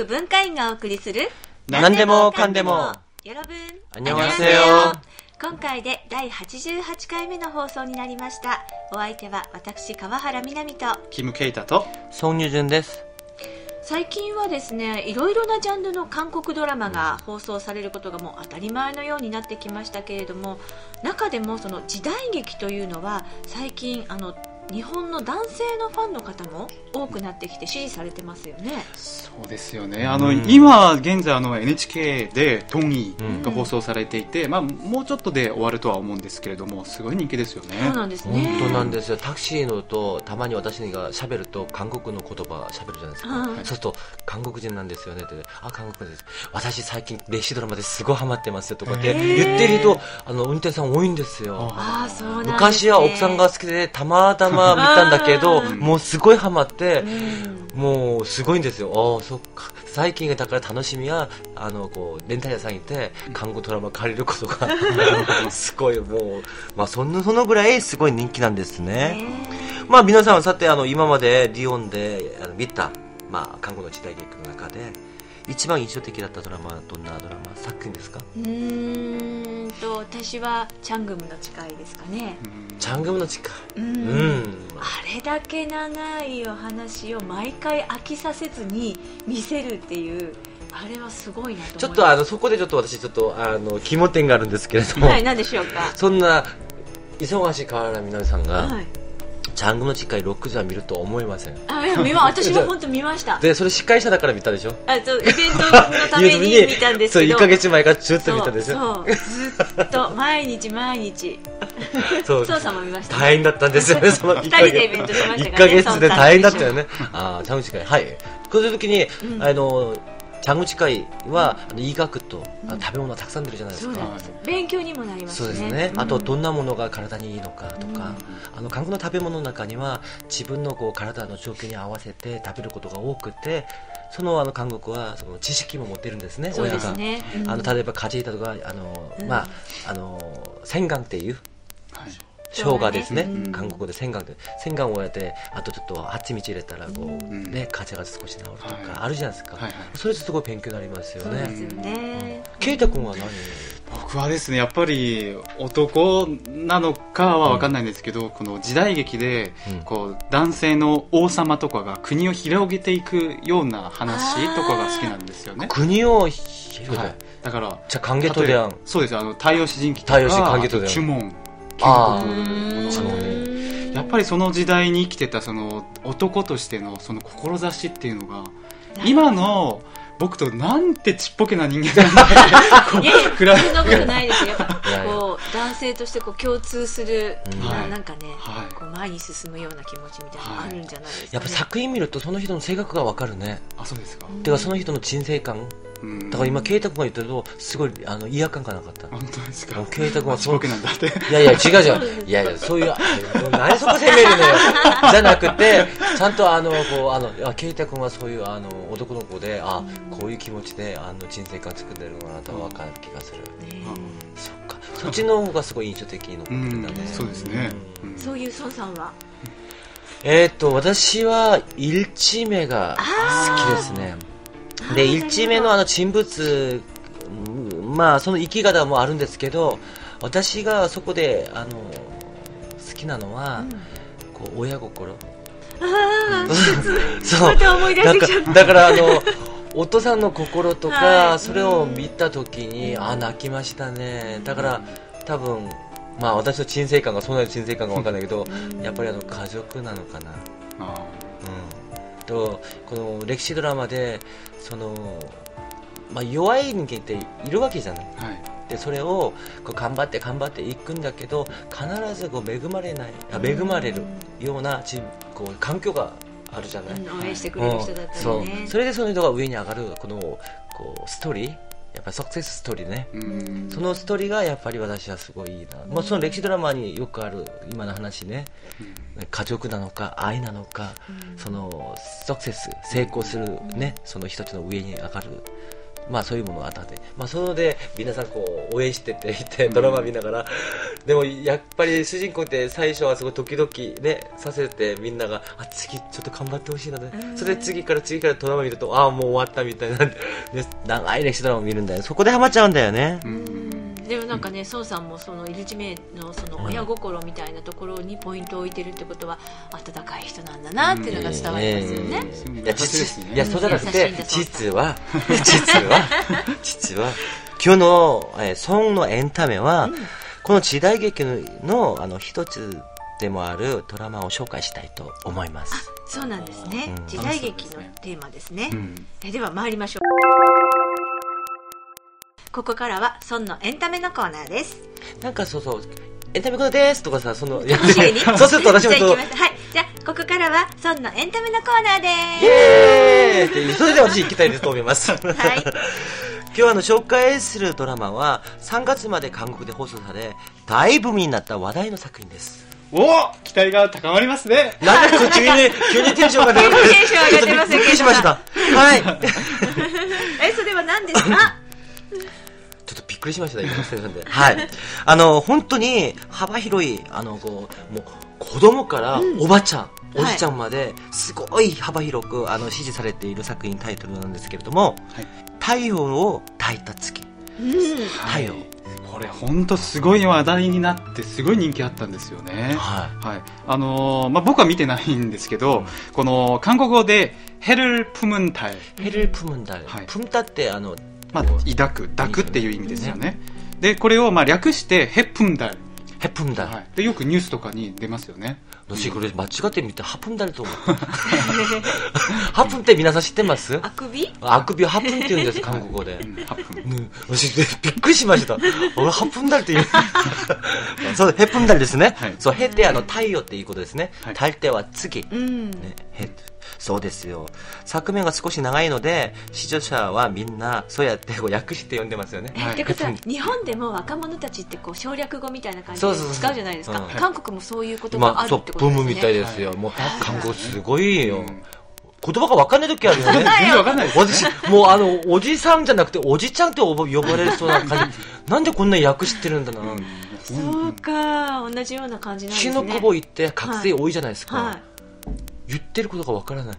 部文化院がお送りする何でもかんでも 여러분 안녕하세요。 今回で第88回目の放送になりました。お相手は私川原みなみとキム・ケイタとソン・ニュジュンです。 最近はですね、いろいろなジャンルの韓国ドラマが放送されることがもう当たり前のようになってきましたけれども、中でもその時代劇というのは最近日本の男性のファンの方も多くなってきて支持されてますよね。 そうですよね。今現在NHK でトンイが放送されていて、もうちょっとで終わるとは思うんですけれども、すごい人気ですよね。 そうなんですね。 本当なんですよ。タクシーのとたまに私が喋ると韓国の言葉喋るじゃないですか、そうすると韓国人なんですよねって、あ、韓国です、私最近歴史ドラマですごいハマってますよとかって言ってる人、運転手さん多いんですよ。 あ、そうなんですね。 昔は奥さんが好きでたまたま見たんだけどもうすごいハマって、もうすごいんですよ。あ、そっか。最近だから楽しみはレンタル屋さんに行って韓国ドラマ借りることがすごい、もう、そのぐらいすごい人気なんですね。皆さんはさて今までリオンで見た、韓国の時代劇の中で一番印象的だったドラマはどんなドラマ作品ですか？ 私はチャングムの誓いですかね。 チャングムの誓い、 あれだけ長いお話を毎回飽きさせずに見せるっていう、あれはすごいなと思います。 ちょっとそこで私肝点があるんですけれども、 はい、何でしょうか。 そんな忙しい川原みなみさんが、チャングムの誓い6時は見ると思いません。 私は本当見ました。 で、それ司会者だから見たでしょ。 イベントのために見たんですけどそう、1ヶ月前からずっと見たでしょ。 そう、ずっと毎日そうさんも見ました、ね。 大変だったんですよね。その 2人でイベントしましたからね。 1ヶ月で大変だったよね。チャングム誓い、はい。そういう時にチャングム誓いは医学と食べ物がたくさん出るじゃないですか。 勉強にもなりますね。 そうですね。あとどんなものが体にいいのかとか、韓国の食べ物の中には自分の体の状況に合わせて食べることが多くて、その韓国はその知識も持ってるんですね。 そうですね。 例えば風邪ひいたとか洗顔っていう。生姜ですね。韓国で洗顔をやって、あとちょっと蜂蜜入れたら風邪が少し治るとかあるじゃないですか。それすごい勉強になりますよね。 そうですよね。 ケイタ君は何？ 僕はですね、やっぱり男なのかは分かんないんですけど、この時代劇で男性の王様とかが国を広げていくような話とかが好きなんですよね。 国を広げて、 だからじゃあ関係とであん、 そうです。太陽詩人記と関係かとであん、 注文、やっぱりその時代に生きてたその男としてのその志っていうのが今の僕となんてちっぽけな人間なんだいやいや、そんなことないですよ。やっぱ男性として共通する、なんかね、前に進むような気持ちみたいなのがあるんじゃないですかね。 やっぱ作品見るとその人の性格がわかるね。 あ、そうですか。 てかその人の人生観、だから今ケイタ君が言ったけどすごい違和感がなかった。 本当ですか。 ケイタ君はちっぽけなんだって。 いや違う、いやそういう何そこ責めるのよじゃなくて、ちゃんとケイタ君はそういう男の子で、こういう気持ちで人生観作ってるのかなと分かる気がする。そっか、そっちの方がすごい印象的に残ってるんだね。 そうですね。 そういう孫さんは私はイルチメが好きですね。で、イルチメの人物、その生き方もあるんですけど、私がそこで好きなのは、親心。 そうまた思い出してきちゃった。 だからお父さんの心とか、それを見たときに泣きましたね。だから多分私の人生観がそんなに人生観が分からないけど、やっぱり家族なのかな。とこの歴史ドラマで弱い人間っているわけじゃない。でそれを頑張っていくんだけど、必ず恵まれるような環境があるじゃない。 応援してくれる人だったりね。 それでその人が上に上がるこのストーリー、やっぱりサクセスストーリーね。そのストーリーがやっぱり私はすごいいいな。その歴史ドラマによくある今の話ね、家族なのか愛なのか、そのサクセス成功するね、その人たちの上に上がる、そういうものがあったんで、それで皆さん応援してていて、ドラマ見ながらでもやっぱり主人公って最初はすごいドキドキねさせて、みんなが次ちょっと頑張ってほしいので、それで次からドラマ見るともう終わったみたいな、で長い歴史ドラマ見るんだよ。そこでハマっちゃうんだよね。 でもなんかね、孫さんもそのイルジメのその親心みたいなところにポイントを置いてるってことは、温かい人なんだなっていうのが伝わりますよね。 いやそうじゃなくて、実は今日の、ソンのエンタメは、この時代劇の一つでもあるドラマを紹介したいと思います。 そうなんですね、時代劇のテーマですね。では参りましょう。ここからはソンのエンタメのコーナーです。 なんかそうエンタメコーナーですとかさ、そうすると私もじゃあここからはソンのエンタメのコーナーです。 イエーイそれで私行きたいと思います。はい。今日紹介するドラマは3月まで韓国で放送され大ブームになった話題の作品です。 期待が高まりますね。 なんで急にテンションが出る。 テンション上がってますよ。 びっくりしました。はい。 それは何ですか？ ちょっとびっくりしましたね。はい。本当に幅広いもう子供からおばちゃん、おじちゃんまですごい幅広く支持されている作品タイトルなんですけれども、太陽を抱いた月。太陽。 これ本当すごい話題になってすごい人気あったんですよね。僕は見てないんですけど、この韓国語でヘルプムンタル。 ヘルプムンタル。プムタって抱くっていう意味ですよね。でこれを略してヘプンダル。 ヘプンダル。 でよくニュースとかに出ますよね。 私これ間違ってみてハプンダルと思った。ハプンって皆さん知ってます？ あくびをハプンって言うんです、韓国語で。私びっくりしました。俺ハプンダルって言う。そうヘプンダルですね。そうヘって太陽っていうことですね。太陽は月。そうですよ。作名が少し長いので視聴者はみんなそうやって訳して読んでますよね。 ってことは日本でも若者たちって省略語みたいな感じで使うじゃないですか。韓国もそういう言葉があるってことですね。 ブームみたいですよ。もう韓国すごいよ。言葉が分かんない時あるよね。 全然分かんないです。 私もうおじさんじゃなくておじちゃんって呼ばれるそうな感じ。なんでこんな訳知ってるんだな。 そうか、同じような感じなんですね。 血の久保行って覚醒多いじゃないですか。言ってることがわからない。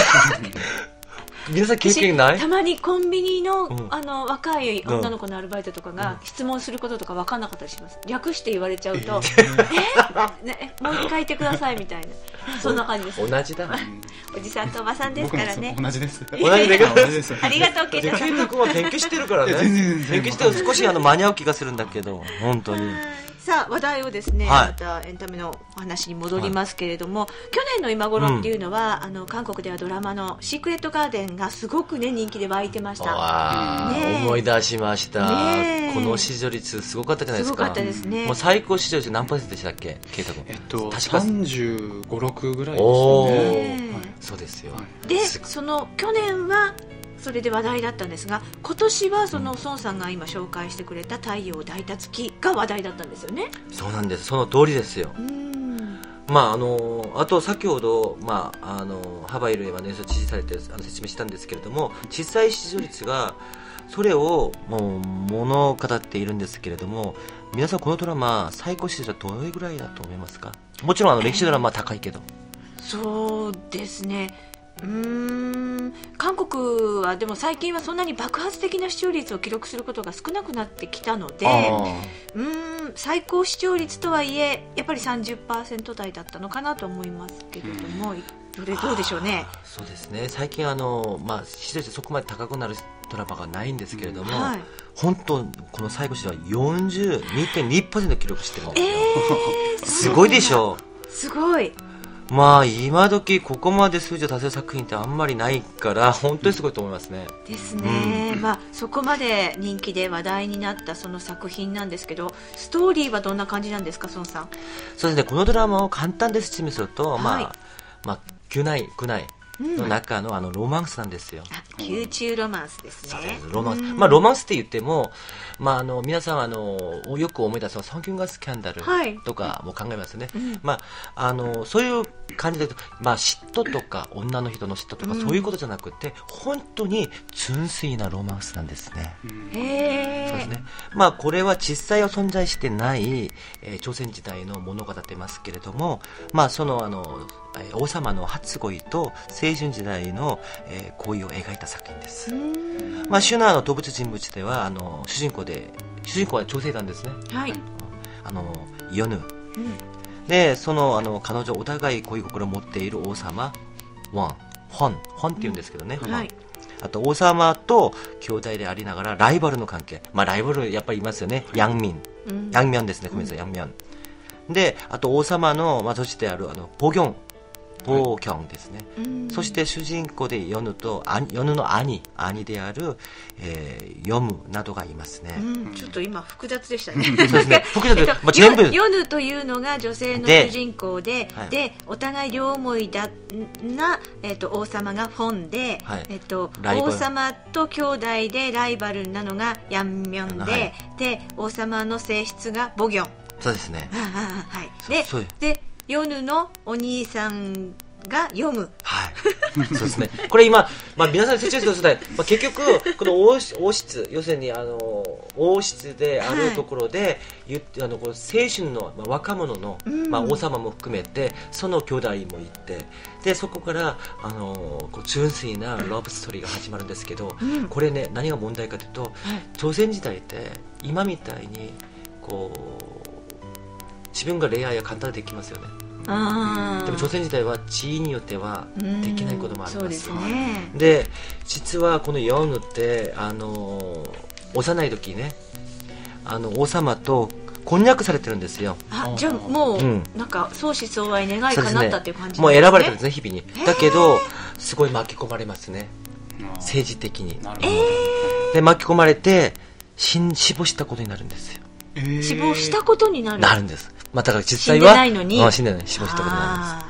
皆さん経験ない？ たまにコンビニの、若い女の子のアルバイトとかが質問することとか分かんなかったりします。略して言われちゃうともう一回言ってくださいみたいな、そんな感じです。 同じだ。 おじさんとおばさんですからね。 同じです。 同じです。 ありがとうケイタさん。 ケイタ君は勉強してるからね。勉強してる。少し間に合う気がするんだけど本当に。 さあ話題をですね、またエンタメのお話に戻りますけれども、去年の今頃っていうのは、韓国ではドラマのシークレットガーデンがすごくね人気で湧いてました。 思い出しました。この視聴率すごかったじゃないですか。 すごかったですね。 もう最高視聴率何%でしたっけ、ケイタ君？ 確か35、6ぐらいですね。 そうですよ。 でその去年はそれで話題だったんですが、今年はその孫さんが今紹介してくれた太陽を抱いた月が話題だったんですよね。 そうなんです。その通りですよ。あと先ほど、ハバイルへはね、知事されて説明したんですけれども、実際視聴率がそれをもう物語っているんですけれども、皆さんこのドラマ最高視聴率はどれぐらいだと思いますか？もちろん歴史ドラマは高いけど。 そうですね。韓国はでも最近はそんなに爆発的な視聴率を記録することが少なくなってきたので、最高視聴率とはいえやっぱり 30% 台だったのかなと思いますけれども、どうでしょうね。そうですね。最近視聴率そこまで高くなるドラマがないんですけれども、本当この最高視聴率は 42.2% 記録してるんですよ。すごいでしょう。 すごい。 今時ここまで数字を出せる作品ってあんまりないから本当にすごいと思いますね。 ですね。そこまで人気で話題になったその作品なんですけど、ストーリーはどんな感じなんですか、孫さん？ そうですね。このドラマを簡単で説明すると、宮内の中のロマンスなんですよ。 宮中ロマンスですね。 ロマンス、ロマンスって言っても、皆さんよく思い出すサンキュンガスキャンダルとかも考えますね。そういう感じで、嫉妬とか女の人の嫉妬とかそういうことじゃなくて、本当に純粋なロマンスなんですね。そうですね。これは実際は存在してない、朝鮮時代の物語ってますけれども、その王様の初恋と青春時代の、恋を描いた作品です。シュナーの動物人物では主人公は女性なんですね。はい。ヨヌ。でその彼女お互い恋心を持っている王様ホンって言うんですけどね。はい。あと王様と兄弟でありながらライバルの関係。ライバルやっぱりいますよね。ヤンミョンですね。ごめんなさい、ヤンミョン。であと王様の女子であるボギョンですね。そして主人公でヨヌの兄である、ヨムなどがいますね。 ちょっと今複雑でしたね。 そうですね。複雑で、全部ヨヌというのが女性の主人公で、お互い両思いだな、王様がフォンで、王様と兄弟でライバルなのがヤンミョンで、で王様の性質がボギョン。 そうですね。 はい。でヨヌのお兄さんが読む。はい。 そうですね。これ今、皆さんに説明してください。結局、この王室、要するに王室であるところで、この青春の、若者の、王様も含めて、その兄弟もいて、で、そこから、純粋なラブストーリーが始まるんですけど、これね、何が問題かというと、朝鮮時代って、今みたいに、自分が恋愛が簡単にできますよね。でも朝鮮時代は地位によってはできないこともあります。そうですね。で実はこのヨヌって幼い時ね王様と婚約されてるんですよ。 じゃあもう、なんか相思相愛願い叶ったっていう感じなんですね。 もう選ばれたんですね、日々に。だけどすごい巻き込まれますね、政治的に。で巻き込まれて死亡したことになるんですよ。 死亡したことになるんです。だから実際は死んでないのに死んでない、死亡したことになります。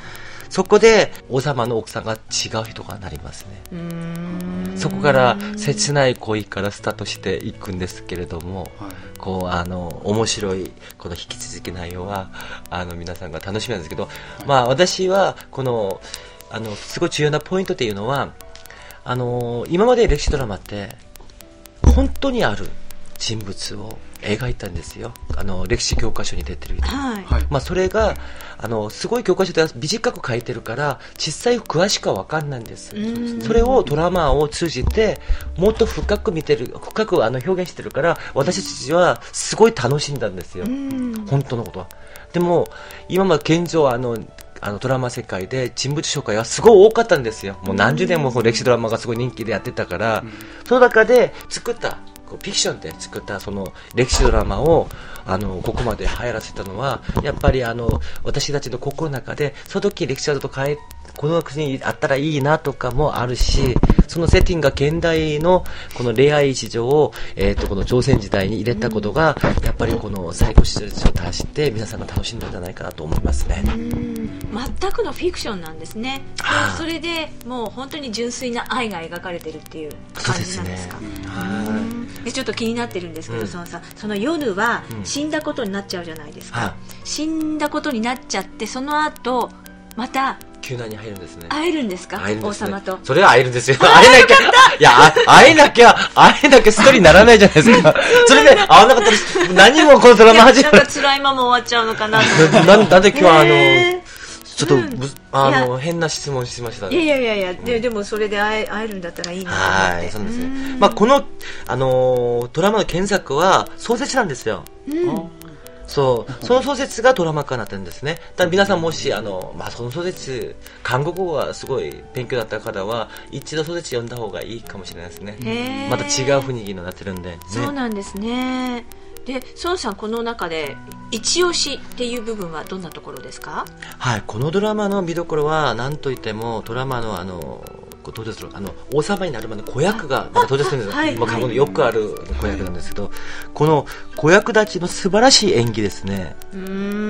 そこで王様の奥さんが違う人がなりますね。そこから切ない恋からスタートしていくんですけれども、面白いこの引き続き内容は皆さんが楽しみなんですけど、私はこのすごい重要なポイントっていうのは今まで歴史ドラマって本当にある人物を描いたんですよ。歴史教科書に出てる、それがすごい教科書では短く書いてるから実際詳しくは分かんないんです。それをドラマを通じてもっと深く表現してるから私たちはすごい楽しんだんですよ、本当のことは。でも今まで現状ドラマ世界で人物紹介はすごい多かったんですよ。もう何十年も歴史ドラマがすごい人気でやってたから、その中で作ったフィクションで作ったその歴史ドラマをここまで流行らせたのはやっぱり私たちの心の中でその時歴史だとこの国にあったらいいなとかもあるし、そのセッティングが現代のこの恋愛市場を、この朝鮮時代に入れたことがやっぱりこの最高視聴率を達して皆さんが楽しんだんじゃないかなと思いますね。 全くのフィクションなんですね。それでもう本当に純粋な愛が描かれてるっていう感じなんですか。ちょっと気になってるんですけど、そのヨヌは死んだことになっちゃうじゃないですか。死んだことになっちゃってその後また救難に入るんですね。 会えるんですか、王様と。 それは会えるんですよ。会えなきゃ、いや、会えなきゃストーリーにならないじゃないですか。それで会わなかったら、何もこのドラマ始まる。 なんか辛いまま終わっちゃうのかなと。 なんで今日はちょっと、変な質問しましたね。 いや、でもそれで会えるんだったらいいなと思って。 そうですね。この、ドラマの原作は小説なんですよ。その小説がドラマ化になってるんですね。だから皆さんもしその小説韓国語がすごい勉強だった方は一度小説読んだ方がいいかもしれないですね。また違う雰囲気になってるんで、ね。 そうなんですね。で、孫さんこの中で一押しっていう部分はどんなところですか？ はい、このドラマの見どころは何といってもドラマの登場する王様になるまでの子役が登場するんですよ。過去のよくある子役なんですけど、この子役たちの素晴らしい演技ですね。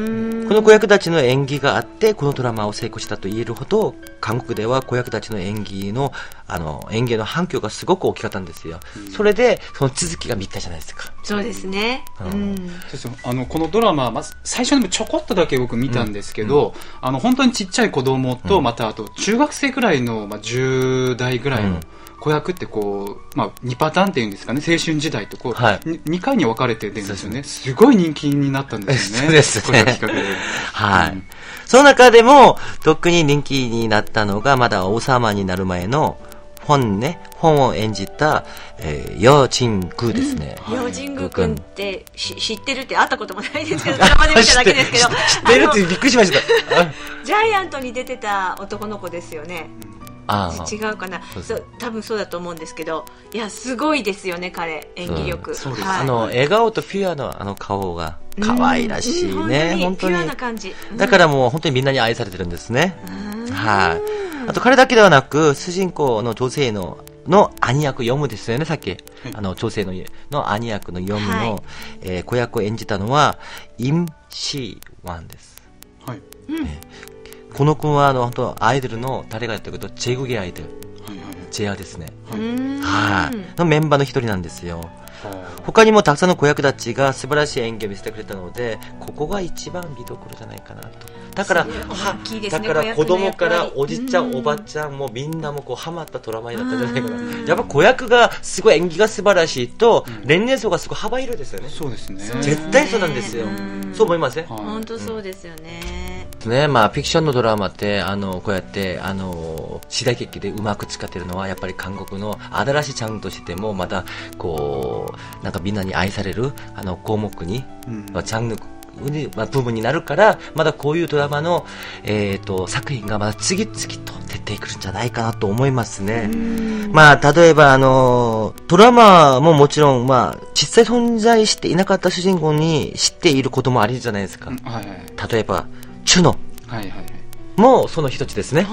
この子役たちの演技があってこのドラマを成功したと言えるほど韓国では子役たちの演技の反響がすごく大きかったんですよ。それでその続きが見たじゃないですか。 そうですね、 このドラマ、最初にもちょこっとだけ僕見たんですけど、本当にちっちゃい子供と、またあと中学生ぐらいの、10代ぐらいの子役ってこう、2パターンっていうんですかね、青春時代とこう、2回に分かれてるんですよね。すごい人気になったんですよね。 そうですね。 これがきっかけで。 はい。その中でも特に人気になったのがまだ王様になる前の本を演じた、ヨジングですね。 ヨジング君って知ってるって会ったこともないですけど、ドラマで見ただけですけど。知ってるってびっくりしました。 ジャイアントに出てた男の子ですよね。違うかな、多分そうだと思うんですけど、いやすごいですよね、彼演技力。 そうです。笑顔とピュアの顔が可愛らしいね。 本当にピュアな感じ。 だからもう本当にみんなに愛されてるんですね。はい。あと彼だけではなく主人公の女性の兄役ヨムですよね、さっき。女性の兄役のヨムの、子役を演じたのはイムシワンです。はい。この子は本当アイドルの誰がやったけど제국의アイドル、JRですね。はい。のメンバーの一人なんですよ。他にもたくさんの子役たちが素晴らしい演技を見せてくれたので、ここが一番見どころじゃないかなと。だから子供からおじちゃん、おばちゃんもみんなもハマったドラマになったんじゃないかな。やっぱ子役がすごい演技が素晴らしいと、年齢層がすごい幅広いですよね。 そうですね。 絶対そうなんですよ。そう思いません？ 本当そうですよね。 フィクションのドラマってこうやって時代劇でうまく使ってるのはやっぱり韓国の新しいジャンルとしてもまたなんかみんなに愛される項目に、ジャンル部分になるからまだこういうドラマの、作品がまだ次々と出てくるんじゃないかなと思いますね。例えばドラマももちろん実際存在していなかった主人公に知っていることもあるじゃないですか。例えばチュノもその一つですね。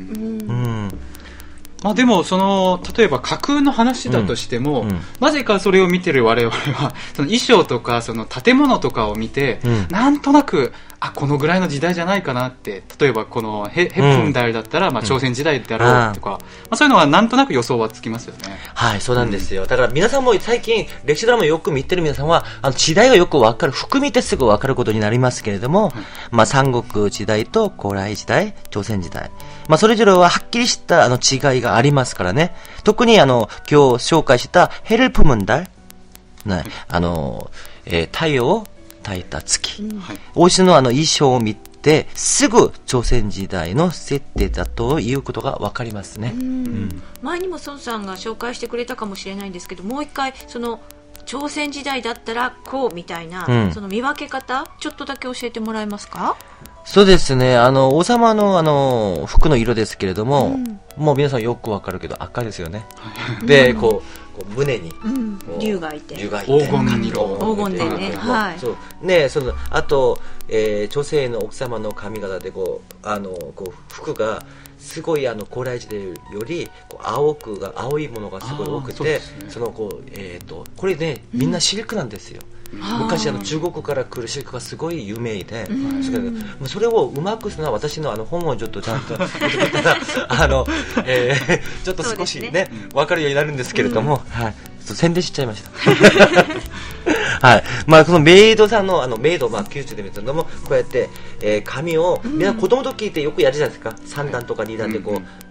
でも例えば架空の話だとしても、なぜかそれを見てる我々はその衣装とかその建物とかを見て、なんとなくこのぐらいの時代じゃないかなって、例えばこのヘプンダイだったら朝鮮時代だろうとか、そういうのはなんとなく予想はつきますよね。 はい、そうなんですよ。だから皆さんも最近歴史ドラマよく見てる皆さんは時代がよくわかる、服見てすぐわかることになりますけれども、三国時代と高麗時代、朝鮮時代、それぞれははっきりした違いがありますからね。特に今日紹介したヘルプムンダル、太陽を焚いた月、王室の衣装を見てすぐ朝鮮時代の設定だということが分かりますね。 前にも孫さんが紹介してくれたかもしれないんですけど、もう一回朝鮮時代だったらこうみたいな、その見分け方ちょっとだけ教えてもらえますか？ そうですね。王様の服の色ですけれども、もう皆さんよくわかるけど赤ですよね。で、胸に竜がいて、 黄金色、 黄金でね。はい。 そうね、あと女性の奥様の髪型で服がすごい高麗時代より青いものがすごい多くて、これねみんなシルクなんですよ。昔中国から来るシルクがすごい有名で、それをうまくするのは私の本をちょっとちゃんと見てくれたらちょっと少しね分かるようになるんですけれども、宣伝しちゃいました。はい。このメイドさんのメイド90で見たのもこうやって、髪をみんな子供と聞いてよくやるじゃないですか。3段とか2段でこ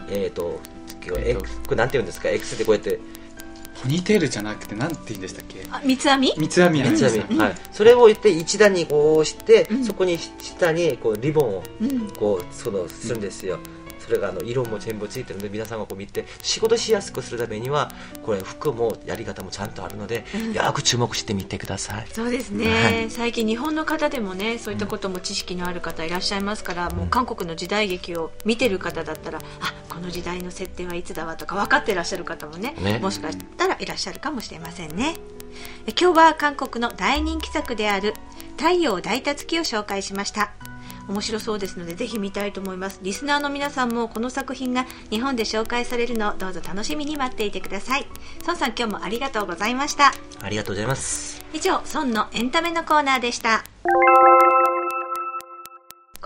れなんて言うんですか、 X でこうやってポニーテールじゃなくてなんて言うんでしたっけ？ 三つ編み。 はい。それを言って一段にこうして、そこに下にリボンをするんですよ。それが色も全部ついてるので、皆さんが見て仕事しやすくするためにはこれ服もやり方もちゃんとあるので、よく注目してみてください。 そうですね。最近日本の方でもね、そういったことも知識のある方いらっしゃいますから、もう韓国の時代劇を見てる方だったら、この時代の設定はいつだわとか分かってらっしゃる方もね、もしかしたらいらっしゃるかもしれませんね。今日は韓国の大人気作である太陽を抱いた月を紹介しました。面白そうですのでぜひ見たいと思います。リスナーの皆さんもこの作品が日本で紹介されるのをどうぞ楽しみに待っていてください。孫さん、今日もありがとうございました。 ありがとうございます。 以上、孫のエンタメのコーナーでした。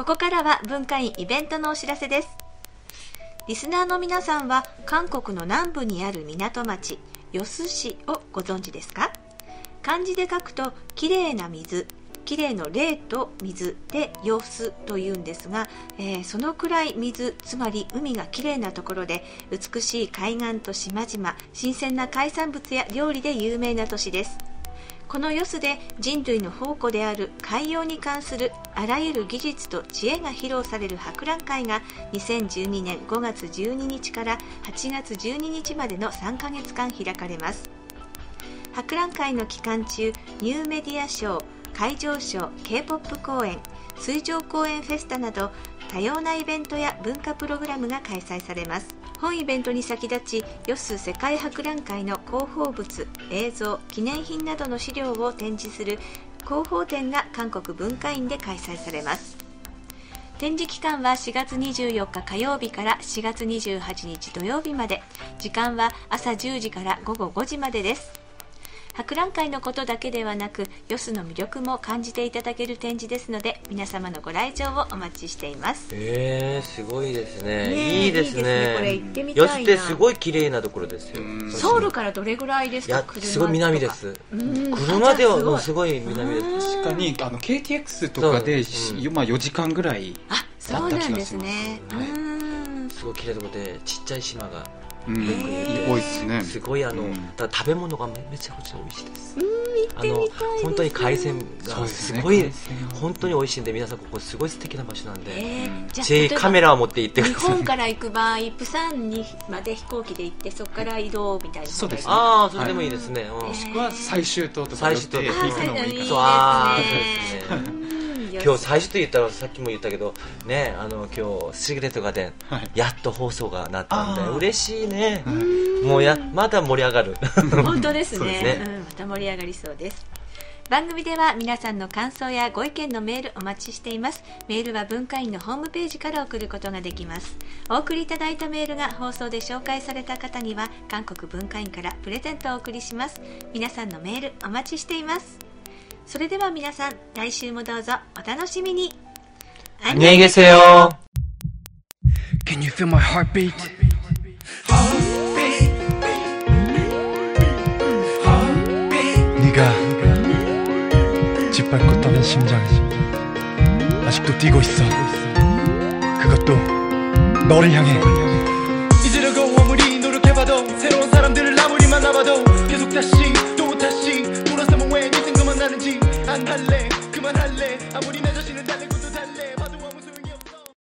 こからは文化院イベントのお知らせです。リスナーの皆さんは韓国の南部にある港町ヨス市をご存知ですか？漢字で書くときれいな水、きれいの霊と水でヨスというんですが、そのくらい水、つまり海がきれいなところで、美しい海岸と島々、新鮮な海産物や料理で有名な都市です。このヨスで人類の宝庫である海洋に関するあらゆる技術と知恵が披露される博覧会が2012年5月12日から8月12日までの3ヶ月間開かれます。博覧会の期間中、ニューメディアショー、会場ショー、K-POP 公演、水上公演フェスタなど多様なイベントや文化プログラムが開催されます。本イベントに先立ち、ヨス世界博覧会の広報物、映像、記念品などの資料を展示する広報展が韓国文化院で開催されます。展示期間は4月24日火曜日から4月28日土曜日まで、時間は朝10時から午後5時までです。博覧会のことだけではなく、ヨスの魅力も感じていただける展示ですので、皆様のご来場をお待ちしています。 すごいですね。いいですね。 これ行ってみたいな。 ヨスってすごい綺麗なところですよ。 ソウルからどれぐらいですか？ すごい南です。車ではすごい南です。 確かにKTX とかで4時間ぐらいだった気がします。 そうなんですね。 すごい綺麗なところでちっちゃい島が多いですね。 すごい食べ物がめちゃくちゃ美味しいです。 行ってみたいです。 本当に海鮮がすごい、本当に美味しいんで、皆さんここすごい素敵な場所なんで、ぜひカメラを持って行ってください。 日本から行く場合、プサンにまで飛行機で行ってそこから移動みたいな。 そうですね。 それでもいいですね。 もしくは最終島とか行って行くのもいいかも。 そうですね。今日最初と言ったらさっきも言ったけどね、今日シグレットがでやっと放送がなったんで嬉しいね。もうまだ盛り上がる。 本当ですね。また盛り上がりそうです。番組では皆さんの感想やご意見のメールお待ちしています。メールは文化院のホームページから送ることができます。お送りいただいたメールが放送で紹介された方には韓国文化院からプレゼントをお送りします。皆さんのメールお待ちしています。それでは皆さん、来週もどうぞお楽しみに。 안녕히 계세요. Can you feel my heartbeat? 네가 짓밟고 떠난 심장이 아직도 뛰고 있어. 그것도 너를 향해. 잊으려고 아무리 노력해봐도 새로운 사람들을 아무리 만나봐도 계속 다시